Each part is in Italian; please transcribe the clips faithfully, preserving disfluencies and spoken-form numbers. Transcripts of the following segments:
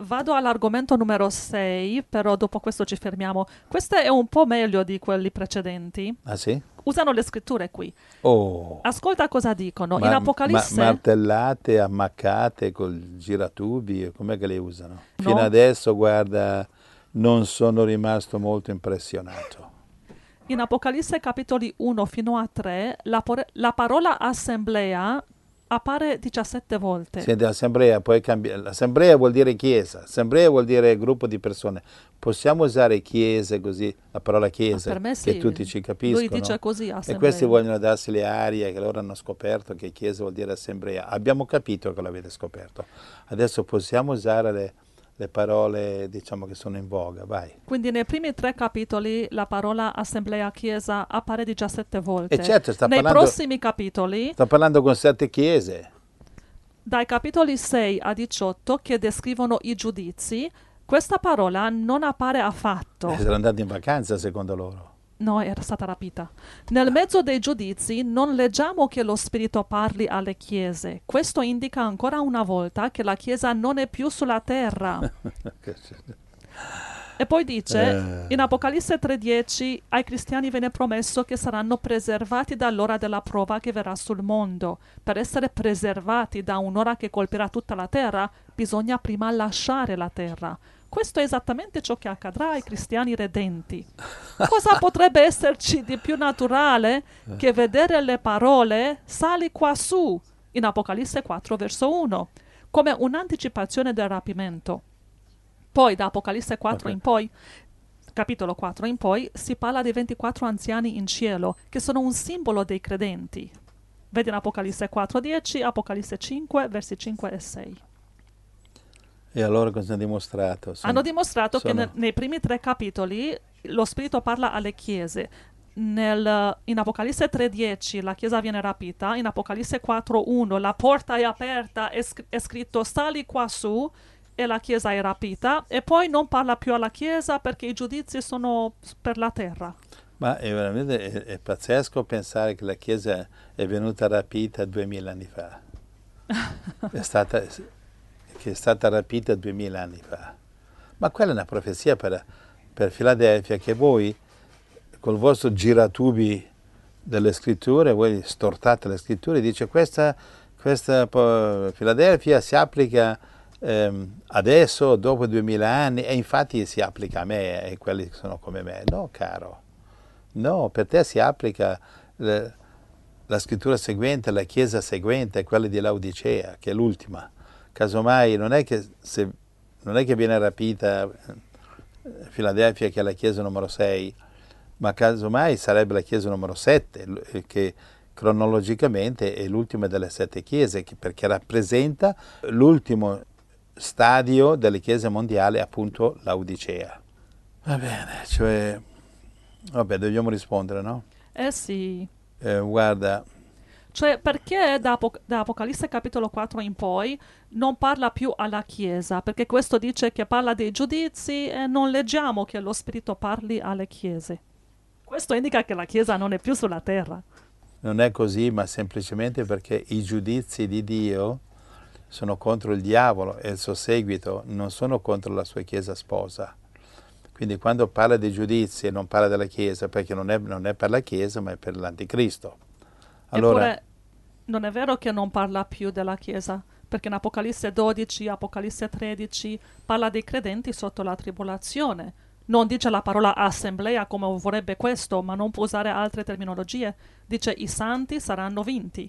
vado all'argomento numero sei, però dopo questo ci fermiamo. Questo è un po' meglio di quelli precedenti. Ah sì? Usano le scritture qui. Oh, Ascolta cosa dicono. In ma, ma- Apocalisse martellate, ammaccate col giratubi, com'è che le usano? Fino no. adesso, guarda, non sono rimasto molto impressionato. In Apocalisse capitoli uno fino a tre, la, por- la parola assemblea appare diciassette volte. Senti, l'assemblea, poi cambia. L'assemblea vuol dire chiesa, assemblea vuol dire gruppo di persone. Possiamo usare chiese così, la parola Ah, chiesa, per me che sì. tutti ci Lui capiscono? dice così, E assemblea. questi vogliono darsi le arie che loro hanno scoperto che chiesa vuol dire assemblea. Abbiamo capito che l'avete scoperto. Adesso possiamo usare le, le parole, diciamo, che sono in voga, vai. Quindi nei primi tre capitoli la parola assemblea chiesa appare diciassette volte. E certo, sta Nei parlando, prossimi capitoli, sta parlando con sette chiese. dai capitoli sei a diciotto che descrivono i giudizi, questa parola non appare affatto. Sono andati in vacanza, secondo loro. No, era stata rapita. Nel mezzo dei giudizi non leggiamo che lo Spirito parli alle chiese. Questo indica ancora una volta che la Chiesa non è più sulla terra. E poi dice, in Apocalisse tre dieci, ai cristiani viene promesso che saranno preservati dall'ora della prova che verrà sul mondo. Per essere preservati da un'ora che colpirà tutta la terra, bisogna prima lasciare la terra. Questo è esattamente ciò che accadrà ai cristiani redenti. Cosa potrebbe esserci di più naturale che vedere le parole "sali quassù" in Apocalisse quattro verso uno, come un'anticipazione del rapimento. Poi da Apocalisse quattro Ok. in poi, capitolo quattro in poi, si parla dei ventiquattro anziani in cielo, che sono un simbolo dei credenti. Vedi in Apocalisse quattro dieci, Apocalisse cinque, versi cinque e sei. E allora cosa hanno dimostrato? Sono- Hanno dimostrato che sono- ne- nei primi tre capitoli lo Spirito parla alle chiese. Nel- in Apocalisse tre dieci la chiesa viene rapita, in Apocalisse quattro uno la porta è aperta, è, sc- è scritto "sali quassù" e la chiesa è rapita, e poi non parla più alla chiesa perché i giudizi sono per la terra. Ma è veramente è, è pazzesco pensare che la Chiesa è venuta rapita duemila anni fa. È stata, che è stata rapita duemila anni fa. Ma quella è una profezia per, per Filadelfia, che voi, col vostro giratubi delle scritture, voi stortate le scritture, dice questa, questa po- Filadelfia si applica ehm, adesso, dopo duemila anni, e infatti si applica a me e quelli che sono come me. No, caro. No, per te si applica le- la scrittura seguente, la chiesa seguente, quella di Laodicea, che è l'ultima. Casomai non è che, se, non è che viene rapita eh, Filadelfia, che è la chiesa numero sei, ma casomai sarebbe la chiesa numero sette, l- eh, che cronologicamente è l'ultima delle sette chiese, che- perché rappresenta l'ultimo stadio delle chiese mondiali, appunto Laodicea. Va bene, cioè, vabbè, dobbiamo rispondere, no? Eh sì. Eh, guarda, Cioè, perché da, Apoc- da Apocalisse capitolo quattro in poi non parla più alla Chiesa? Perché questo dice che parla dei giudizi e non leggiamo che lo Spirito parli alle chiese. Questo indica che la Chiesa non è più sulla terra. non è così, ma semplicemente perché i giudizi di Dio sono contro il diavolo e il suo seguito, non sono contro la sua Chiesa sposa. Quindi quando parla dei giudizi non parla della Chiesa, perché non è, non è per la Chiesa, ma è per l'Anticristo. Allora, Eppure non è vero che non parla più della Chiesa, perché in Apocalisse dodici, Apocalisse tredici parla dei credenti sotto la tribolazione. Non dice la parola assemblea come vorrebbe questo, ma non può usare altre terminologie. Dice i santi saranno vinti.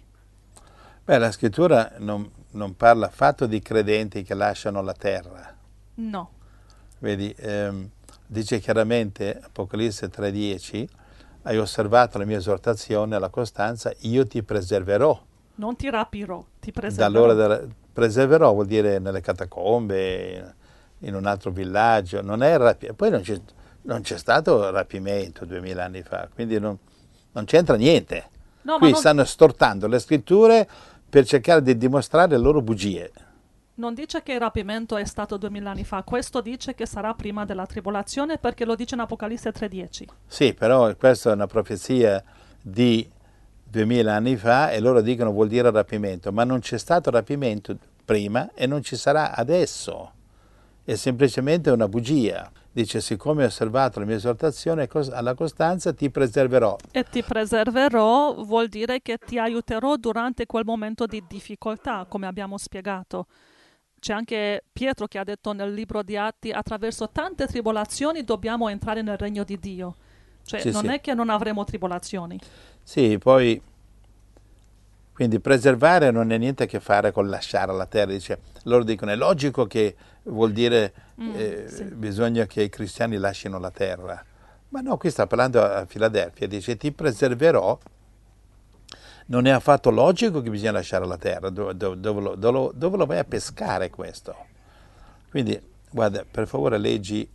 beh, la scrittura non, non parla affatto di credenti che lasciano la terra. No. Vedi, ehm, dice chiaramente, Apocalisse tre dieci, hai osservato la mia esortazione alla costanza, io ti preserverò. Non ti rapirò, ti preserverò. Dall'ora della, preserverò vuol dire nelle catacombe, in un altro villaggio, non è rapi- poi non c'è, non c'è stato rapimento duemila anni fa, quindi non, non c'entra niente. No, ma Qui non, stanno stortando le scritture per cercare di dimostrare le loro bugie. non dice che il rapimento è stato duemila anni fa, questo dice che sarà prima della tribolazione perché lo dice in Apocalisse tre dieci. Sì, però questa è una profezia di duemila anni fa e loro dicono vuol dire rapimento, ma non c'è stato rapimento prima e non ci sarà adesso. è semplicemente una bugia. Dice, siccome hai osservato la mia esortazione alla costanza, ti preserverò. E ti preserverò vuol dire che ti aiuterò durante quel momento di difficoltà, come abbiamo spiegato. C'è anche Pietro che ha detto nel libro di Atti, attraverso tante tribolazioni dobbiamo entrare nel regno di Dio. Cioè Sì, non sì. è che non avremo tribolazioni. Sì, poi, quindi preservare non ha niente a che fare con lasciare la terra. Dice, loro dicono, è logico che vuol dire Mm, eh, sì. bisogna che i cristiani lasciano la terra. Ma no, qui sta parlando a Filadelfia, dice, ti preserverò. Non è affatto logico che bisogna lasciare la terra, dove, dove, dove, lo, dove, dove lo vai a pescare questo? Quindi, guarda, per favore leggi,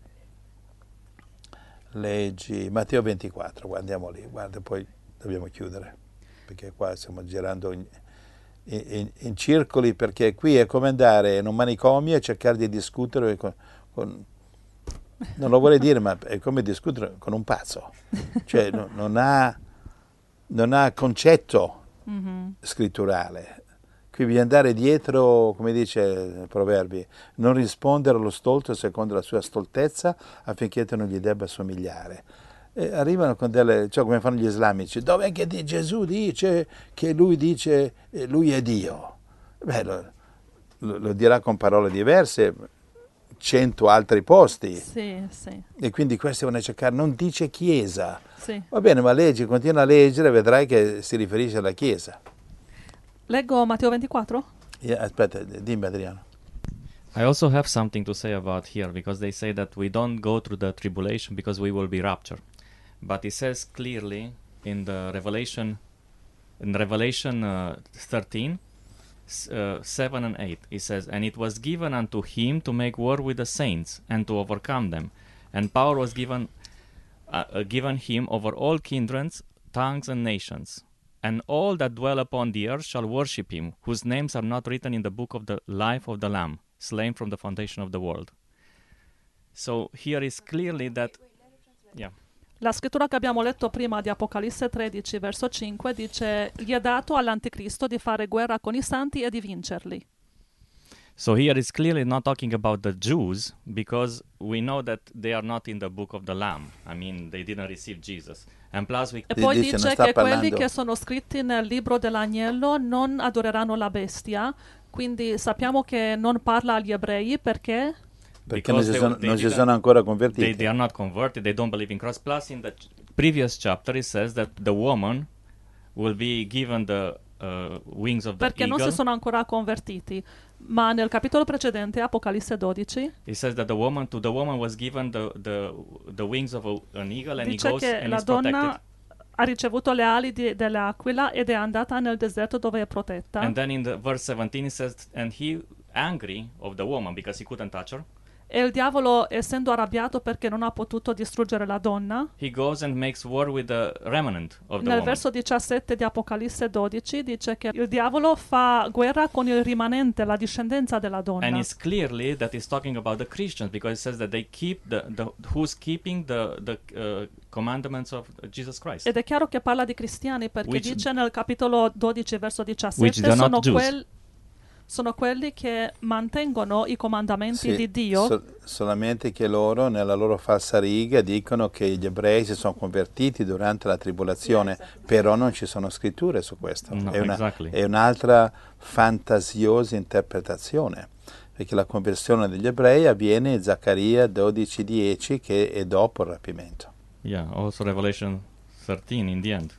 leggi Matteo ventiquattro, guardiamo lì, guarda, poi dobbiamo chiudere, perché qua stiamo girando in, in, in circoli, perché qui è come andare in un manicomio e cercare di discutere con, con non lo vorrei dire, ma è come discutere con un pazzo, cioè no, non ha, non ha concetto Mm-hmm. scritturale. Qui bisogna andare dietro, come dice il Proverbi, non rispondere allo stolto secondo la sua stoltezza affinché tu non gli debba somigliare. E arrivano con delle, cioè come fanno gli islamici, dov'è che di, Gesù dice che lui dice eh, lui è Dio? Beh, lo, lo, lo dirà con parole diverse, cento altri posti. Sì, sì. E quindi questi vanno a cercare, non dice Chiesa. Sì. Va bene, ma leggi, continua a leggere, vedrai che si riferisce alla Chiesa. Leggo Matteo ventiquattro? Yeah, aspetta, dimmi Adriano. I also have something to say about here, because they say that we don't go through the tribulation because we will be raptured. But it says clearly in the Revelation, in Revelation uh, thirteen, uh, seven and eight, it says, and it was given unto him to make war with the saints and to overcome them. And power was given uh, uh, given him over all kindreds, tongues, and nations. And all that dwell upon the earth shall worship him, whose names are not written in the book of the life of the Lamb, slain from the foundation of the world. So here is clearly that, yeah. La scrittura che abbiamo letto prima di Apocalisse tredici, verso cinque, dice gli è dato all'anticristo di fare guerra con i santi e di vincerli. So here is clearly not talking about the Jews, because we know that they are not in the book of the Lamb. I mean, they didn't receive Jesus. And plus we... E poi Dice, non dice sta che quelli parlando- che sono scritti nel libro dell'agnello non adoreranno la bestia, quindi sappiamo che non parla agli ebrei perché Perché non Because si, they- sono, they non si didn't- sono ancora They, convertiti. they are not converted, they don't believe in Christ. Plus in the ch- previous chapter it says that the woman will be given the uh, wings of the perché non eagle. si sono ancora convertiti. Ma nel capitolo precedente, Apocalisse dodici, It says that the woman, to the woman was given the, the, the wings of a, an eagle, and he dice goes che and la is protected. donna ha ricevuto le ali di- dell'aquila ed è andata nel deserto dove è protetta. And then in the verse seventeen it says, and he angry of the woman because he couldn't touch her, E il diavolo, essendo arrabbiato perché non ha potuto distruggere la donna, he goes and makes war with the remnant of the nel woman. verso diciassette di Apocalisse dodici dice che il diavolo fa guerra con il rimanente, la discendenza della And donna. it's clearly that he's talking about the Christians, because it says that they keep the, the who's keeping the the uh, commandments of Jesus Christ. Ed è chiaro che parla di cristiani perché Which- dice nel capitolo dodici verso Which diciassette they're not sono, Jews. quel- sono quelli che mantengono i comandamenti Sì, di Dio. so- solamente che loro, nella loro falsa riga, dicono che gli ebrei si sono convertiti durante la tribolazione, però non ci sono scritture su questo. No, è, una- exactly. è un'altra fantasiosa interpretazione, perché la conversione degli ebrei avviene in Zaccaria dodici dieci, che è dopo il rapimento. Yeah, also Revelation thirteen in the end.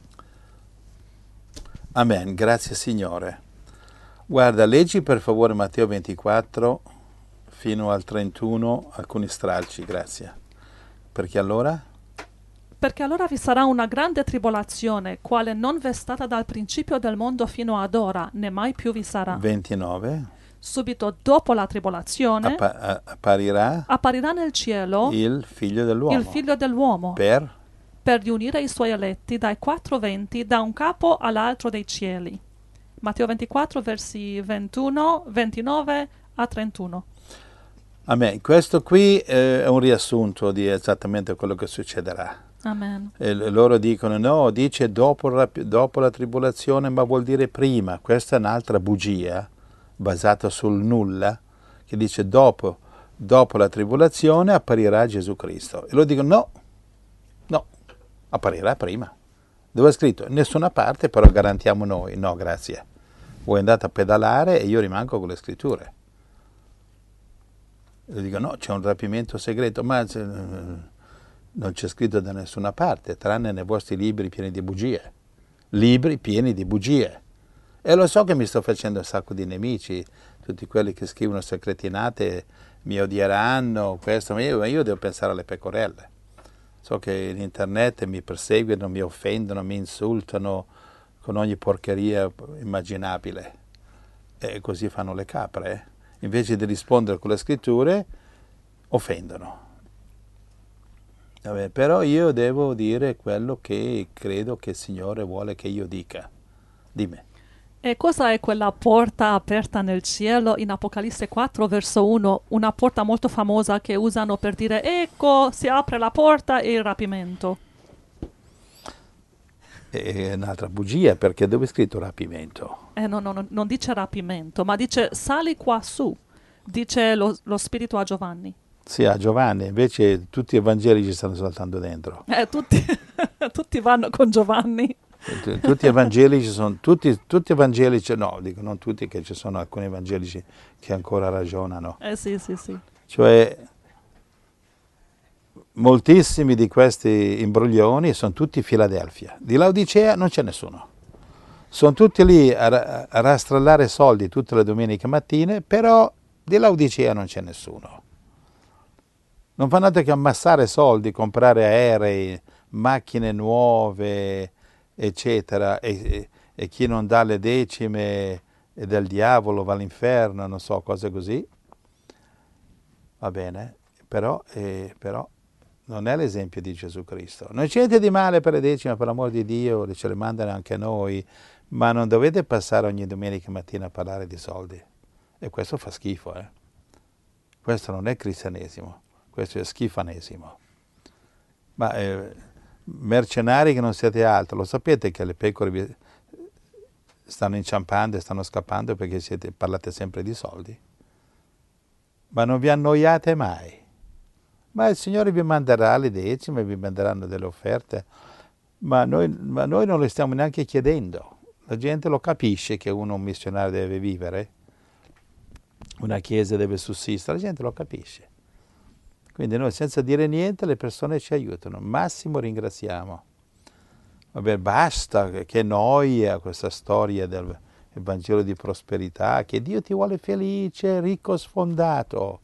Amen, grazie Signore. Guarda, leggi per favore Matteo ventiquattro fino al trentuno, alcuni stralci, grazie. Perché allora? Perché allora vi sarà una grande tribolazione, quale non v'è stata dal principio del mondo fino ad ora, né mai più vi sarà. ventinove, Subito dopo la tribolazione appa- a- apparirà apparirà nel cielo il figlio dell'uomo. il figlio dell'uomo Per? per riunire i suoi eletti dai quattro venti da un capo all'altro dei cieli. Matteo ventiquattro, versi ventuno, ventinove a trentuno. Amen. Questo qui eh, è un riassunto di esattamente quello che succederà. Amen. E l- loro dicono no, dice dopo, il rap- dopo la tribolazione, ma vuol dire prima. Questa è un'altra bugia basata sul nulla, che dice dopo dopo la tribolazione apparirà Gesù Cristo. E loro dicono no, no, apparirà prima. Dove è scritto? In nessuna parte, però garantiamo noi. No, grazie. Voi andate a pedalare e io rimango con le scritture. E dico no, c'è un rapimento segreto, ma non c'è scritto da nessuna parte, tranne nei vostri libri pieni di bugie. Libri pieni di bugie. E lo so che mi sto facendo un sacco di nemici, tutti quelli che scrivono secretinate mi odieranno, questo, ma io, ma io devo pensare alle pecorelle. So che in internet mi perseguono, mi offendono, mi insultano con ogni porcheria immaginabile. E così fanno le capre. Eh? Invece di rispondere con le scritture, offendono. Vabbè, però io devo dire quello che credo che il Signore vuole che io dica. Dimmi. E cosa è quella porta aperta nel cielo in Apocalisse quattro, verso uno? Una porta molto famosa che usano per dire ecco, si apre la porta e il rapimento. È un'altra bugia, perché dove è scritto rapimento? Eh, no, no, no, non dice rapimento, ma dice sali qua su, dice lo, lo Spirito a Giovanni. Sì, a Giovanni, invece tutti i Vangeli ci stanno saltando dentro. Eh, tutti, tutti vanno con Giovanni. Tutti i evangelici sono, tutti, tutti evangelici, no, dico non tutti, che ci sono alcuni evangelici che ancora ragionano. Eh sì, sì, sì. Cioè, moltissimi di questi imbroglioni sono tutti Filadelfia. Di Laodicea non c'è nessuno. Sono tutti lì a, a rastrellare soldi tutte le domeniche mattine, però di Laodicea non c'è nessuno. Non fanno altro che ammassare soldi, comprare aerei, macchine nuove, eccetera, e, e, e chi non dà le decime è del diavolo, va all'inferno, non so, cose così. Va bene, però, eh, però non è l'esempio di Gesù Cristo. Non c'è niente di male per le decime, per l'amor di Dio, ce le mandano anche noi, ma non dovete passare ogni domenica mattina a parlare di soldi. E questo fa schifo, eh. Questo non è cristianesimo, questo è schifanesimo. Ma eh, mercenari che non siete altro, lo sapete che le pecore vi stanno inciampando e stanno scappando perché siete, parlate sempre di soldi? Ma non vi annoiate mai. Ma il Signore vi manderà le decime, vi manderanno delle offerte, ma noi, ma noi non le stiamo neanche chiedendo. La gente lo capisce che uno, un missionario, deve vivere, una chiesa deve sussistere, la gente lo capisce. Quindi noi senza dire niente le persone ci aiutano. Massimo ringraziamo. Vabbè, basta, che noia questa storia del Vangelo di prosperità, che Dio ti vuole felice, ricco, sfondato,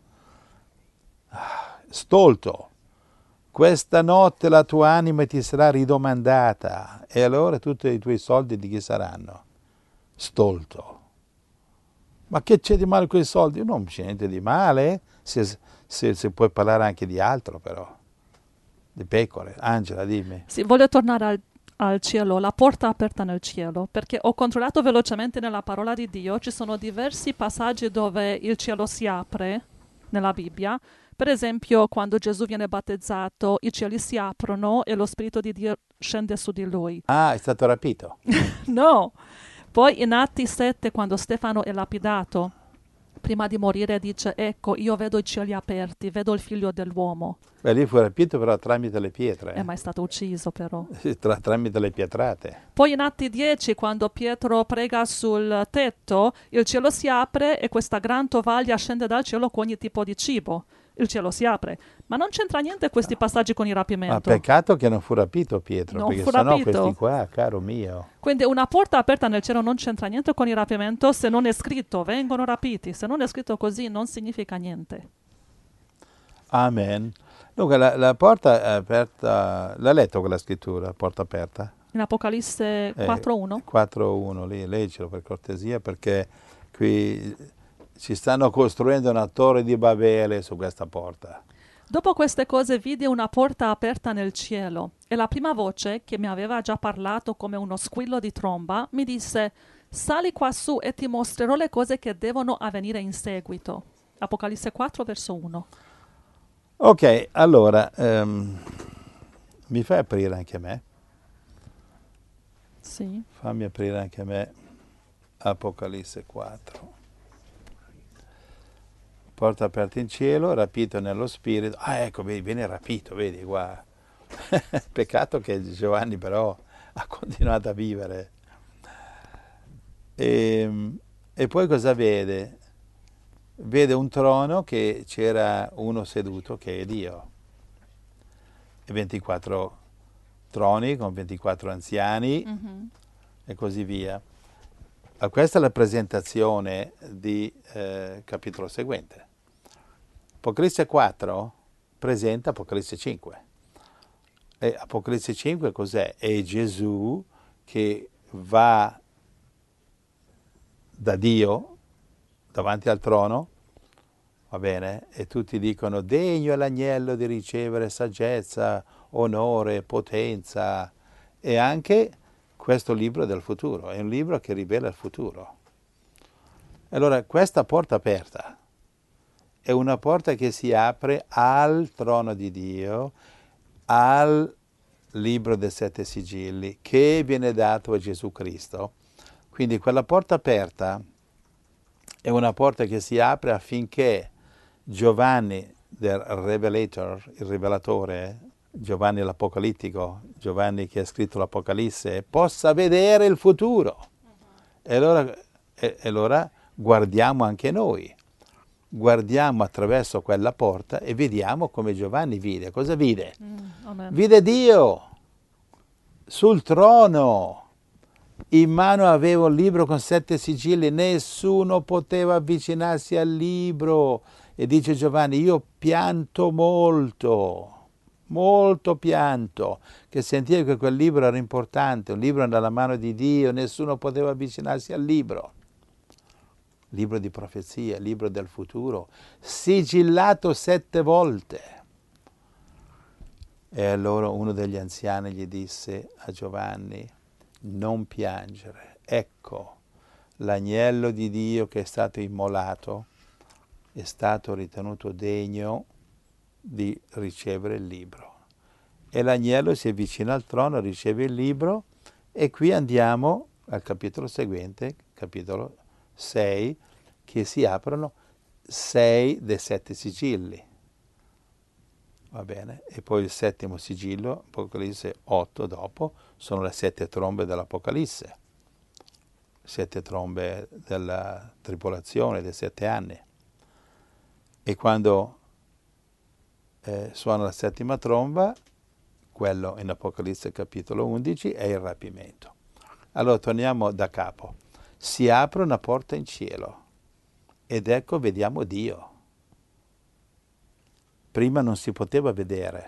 stolto. Questa notte la tua anima ti sarà ridomandata e allora tutti i tuoi soldi di chi saranno? Stolto. Ma che c'è di male con i soldi? Non c'è niente di male, se, se, se puoi parlare anche di altro però, di pecore. Angela, dimmi. Sì, voglio tornare al, al cielo, la porta aperta nel cielo, perché ho controllato velocemente nella parola di Dio, ci sono diversi passaggi dove il cielo si apre nella Bibbia. Per esempio, quando Gesù viene battezzato, i cieli si aprono e lo Spirito di Dio scende su di lui. Ah, è stato rapito. No! Poi in Atti sette, quando Stefano è lapidato, prima di morire dice, ecco, io vedo i cieli aperti, vedo il figlio dell'uomo. Beh, lì fu rapito però tramite le pietre. Eh, ma è stato ucciso però. Tra, tramite le pietrate. Poi in Atti dieci, quando Pietro prega sul tetto, il cielo si apre e questa gran tovaglia scende dal cielo con ogni tipo di cibo. Il cielo si apre. Ma non c'entra niente questi passaggi con il rapimento. Ma peccato che non fu rapito Pietro, non perché fu sennò rapito. questi qua, caro mio. Quindi una porta aperta nel cielo non c'entra niente con il rapimento se non è scritto, vengono rapiti. Se non è scritto così non significa niente. Amen. Dunque la, la porta è aperta, l'ha letto quella scrittura, porta aperta? In Apocalisse quattro uno? Eh, quattro uno, lì, leggilo per cortesia, perché qui ci stanno costruendo una torre di Babele su questa porta. Dopo queste cose vidi una porta aperta nel cielo e la prima voce, che mi aveva già parlato come uno squillo di tromba, mi disse «Sali qua su e ti mostrerò le cose che devono avvenire in seguito». Apocalisse quattro, verso uno. Ok, allora, um, mi fai aprire anche a me? Sì. Fammi aprire anche a me Apocalisse quattro. porta aperta in cielo, rapito nello spirito. Ah, ecco, viene rapito, vedi qua. Peccato che Giovanni però ha continuato a vivere. E, e poi cosa vede? Vede un trono che c'era uno seduto che è Dio. E ventiquattro troni con ventiquattro anziani mm-hmm. e così via. Ma questa è la presentazione di eh, capitolo seguente. Apocalisse quattro presenta Apocalisse cinque. E Apocalisse cinque cos'è? È Gesù che va da Dio davanti al trono, va bene? E tutti dicono: degno è l'agnello di ricevere saggezza, onore, potenza, e anche questo libro del futuro, è un libro che rivela il futuro. Allora questa porta aperta è una porta che si apre al trono di Dio, al libro dei sette sigilli che viene dato a Gesù Cristo. Quindi quella porta aperta è una porta che si apre affinché Giovanni, del Revelator, il rivelatore, Giovanni l'Apocalittico, Giovanni che ha scritto l'Apocalisse, possa vedere il futuro. Uh-huh. E, allora, e, e allora guardiamo anche noi, guardiamo attraverso quella porta e vediamo come Giovanni vide. Cosa vide? Mm, vide Dio sul trono. In mano aveva un libro con sette sigilli, nessuno poteva avvicinarsi al libro. E dice Giovanni: io pianto molto, molto pianto, che sentivo che quel libro era importante, un libro nella mano di Dio, nessuno poteva avvicinarsi al libro. Libro di profezia, libro del futuro, sigillato sette volte. E allora uno degli anziani gli disse a Giovanni: non piangere, ecco, l'agnello di Dio che è stato immolato è stato ritenuto degno di ricevere il libro. E l'agnello si avvicina al trono, riceve il libro, e qui andiamo al capitolo seguente, capitolo sei, che si aprono sei dei sette sigilli. Va bene? E poi il settimo sigillo, Apocalisse otto dopo, sono le sette trombe dell'Apocalisse, sette trombe della tribolazione dei sette anni. E quando eh, suona la settima tromba, quello in Apocalisse capitolo undici, è il rapimento. Allora torniamo da capo. Si apre una porta in cielo ed ecco vediamo Dio. Prima non si poteva vedere,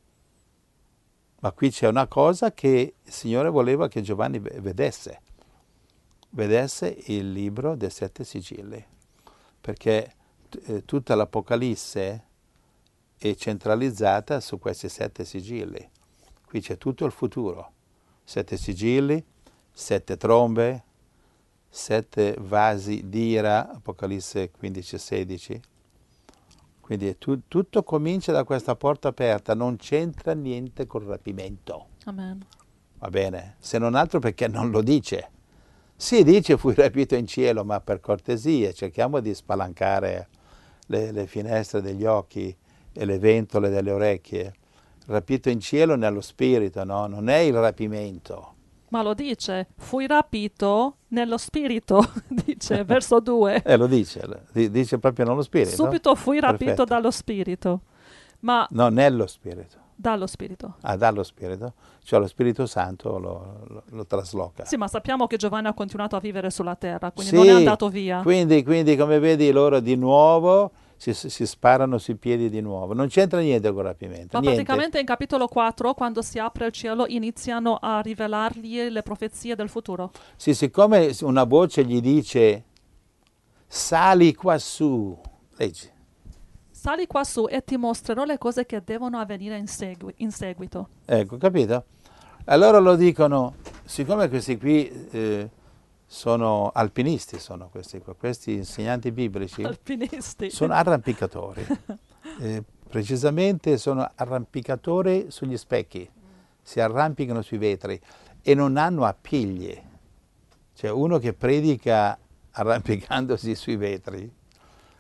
ma qui c'è una cosa che il Signore voleva che Giovanni vedesse, vedesse il libro dei sette sigilli, perché eh, tutta l'Apocalisse è centralizzata su questi sette sigilli. Qui c'è tutto il futuro, sette sigilli, sette trombe, sette vasi d'ira, Apocalisse quindici sedici. Quindi tu, tutto comincia da questa porta aperta, non c'entra niente col rapimento. Amen. Va bene? Se non altro perché non lo dice. Sì, dice fui rapito in cielo, ma per cortesia cerchiamo di spalancare le, le finestre degli occhi e le ventole delle orecchie. Rapito in cielo nello spirito, no? Non è il rapimento. Ma lo dice, fui rapito nello spirito, dice, verso due. Eh, lo dice, dice proprio nello spirito. Subito fui rapito Perfetto. dallo spirito. Ma no, nello spirito. Dallo spirito. Ah, dallo spirito? Cioè lo Spirito Santo lo, lo, lo trasloca. Sì, ma sappiamo che Giovanni ha continuato a vivere sulla terra, quindi sì, non è andato via. Quindi, quindi, come vedi, loro di nuovo si, si sparano sui piedi di nuovo. Non c'entra niente con il rapimento. Ma niente. praticamente in capitolo quattro, quando si apre il cielo, iniziano a rivelargli le profezie del futuro. Sì, siccome una voce gli dice sali quassù, leggi. Sali quassù e ti mostrerò le cose che devono avvenire in, segui- in seguito. Ecco, capito? Allora lo dicono, siccome questi qui eh, sono alpinisti, sono questi qua, questi insegnanti biblici, alpinisti. Sono arrampicatori. eh, precisamente sono arrampicatori sugli specchi, si arrampicano sui vetri e non hanno appigli. Cioè uno che predica arrampicandosi sui vetri,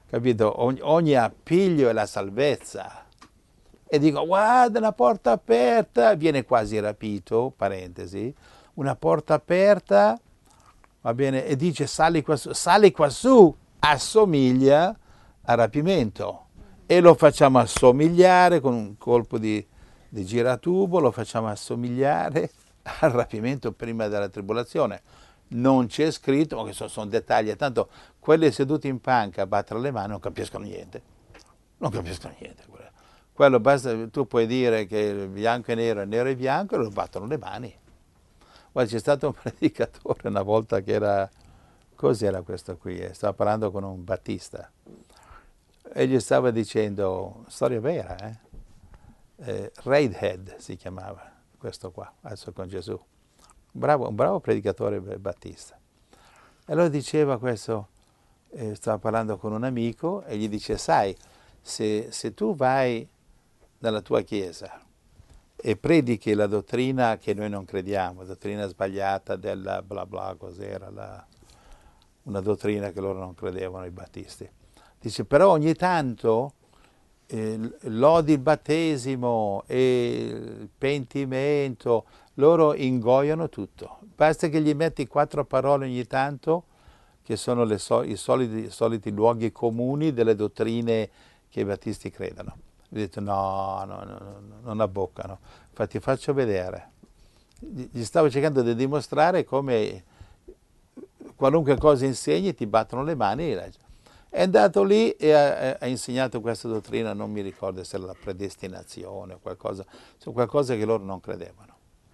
capito? Ogni, ogni appiglio è la salvezza. E dico, guarda, una porta aperta, viene quasi rapito, parentesi, una porta aperta, va bene, e dice sali qua su, sali qua su, assomiglia a rapimento. E lo facciamo assomigliare con un colpo di, di giratubo, lo facciamo assomigliare al rapimento prima della tribolazione. Non c'è scritto, ma che sono, sono dettagli, tanto quelli seduti in panca a battere le mani non capiscono niente, non capiscono niente. Quello basta, tu puoi dire che bianco e nero è nero e bianco e lo battono le mani. Guarda, c'è stato un predicatore una volta che era, cos'era questo qui? Stava parlando con un battista e gli stava dicendo, storia vera, eh? eh Radhead si chiamava questo qua, adesso con Gesù. Bravo, un bravo predicatore battista. E allora diceva questo, eh, stava parlando con un amico e gli dice, sai, se, se tu vai nella tua chiesa e predichi la dottrina che noi non crediamo, dottrina sbagliata della bla bla, cos'era, la, una dottrina che loro non credevano, i battisti. Dice, però ogni tanto eh, lodi il battesimo e il pentimento, loro ingoiano tutto. Basta che gli metti quattro parole ogni tanto, che sono le so, i, soliti, i soliti luoghi comuni delle dottrine che i battisti credono. Ho detto no, no, no, no, non abboccano. Infatti faccio vedere. Gli stavo cercando di dimostrare come qualunque cosa insegni ti battono le mani. È andato lì e ha, ha insegnato questa dottrina, non mi ricordo se era la predestinazione o qualcosa, su qualcosa che loro non credevano.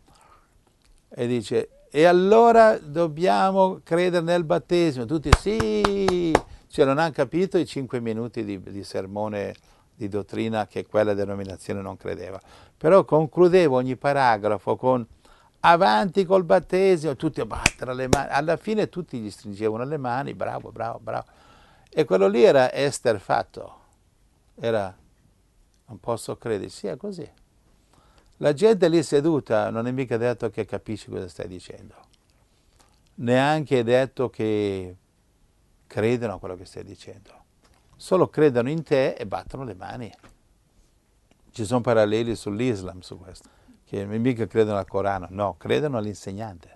E dice, e allora dobbiamo credere nel battesimo. Tutti sì, cioè non hanno capito i cinque minuti di, di sermone di dottrina che quella denominazione non credeva. Però concludevo ogni paragrafo con avanti col battesimo, tutti a battere le mani, alla fine tutti gli stringevano le mani, bravo, bravo, bravo. E quello lì era esterfatto, era, non posso credere, sì, è così. La gente lì seduta non è mica detto che capisci cosa stai dicendo, neanche è detto che credono a quello che stai dicendo. Solo credono in te e battono le mani. Ci sono paralleli sull'Islam su questo, che mica credono al Corano, no, credono all'insegnante.